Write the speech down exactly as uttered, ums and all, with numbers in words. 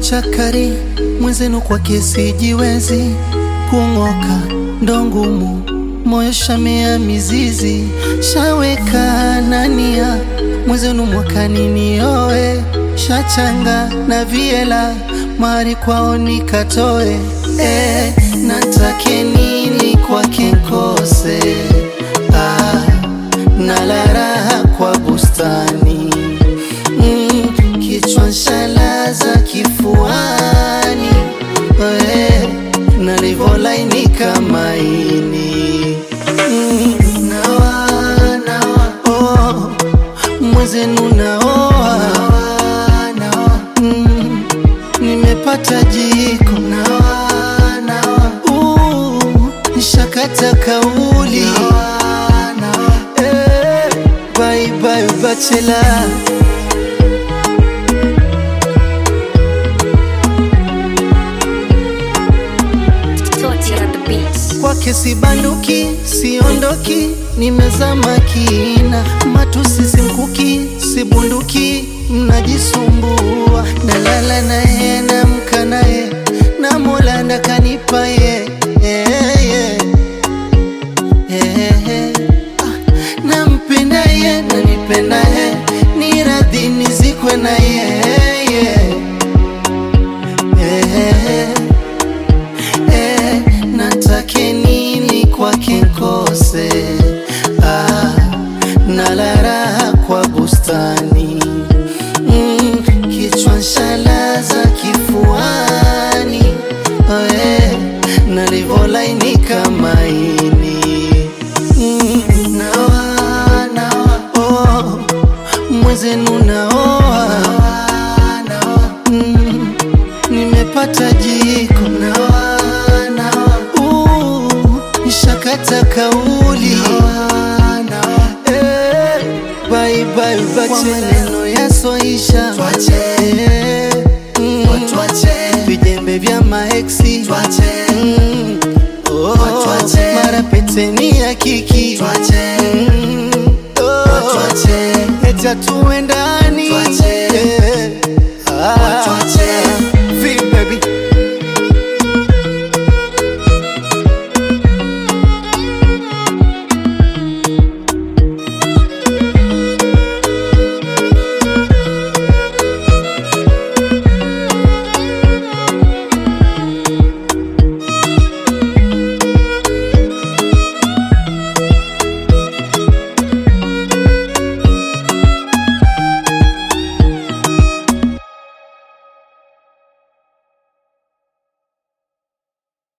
chakari mwenzenu kwa kesi jiwezi kungoka ndongumu moyo shamea mizizi shaweka nania mwenzenu mwakani nioe shachanga na viela mari kwao nikatoe eh, natake nini kwake nkose ah, nalaraha kwa bustani mm, kichwa nshalaza kifuani eh, nalivolainika maini mm, nawa, nawa, oh, mwezenu naoa mm, nimepata jiko nawa, nawa, uh, nishakata kauli nawa, nawa, eh, bye bye bachelor. Kwake si banduki, siondoki, nimezama kina matusi simkuki, si bunduki, mnajisumbua nalala naye naamka naye na Mola ndo kanipa ye yeah, yeah. Yeah, yeah. Ah, nampenda ye nanipenda ye ni radhi nizikwe na ye yeah, yeah. Yeah. Eh, natake nini kwake nkose ah, nalaraha kwa bustani mm, kichwa nshalaza kifuani eh, nalivolainika maini mm, nawa, nawa, oh, mwezenu naoa mm, nimepata jiko nawa, nishakata kauli eh, bye bye bachelor yasoisha eh, mm, vijembe vya maeksi mm, oh, mara peteni ya kiki mm, oh, eta tuendani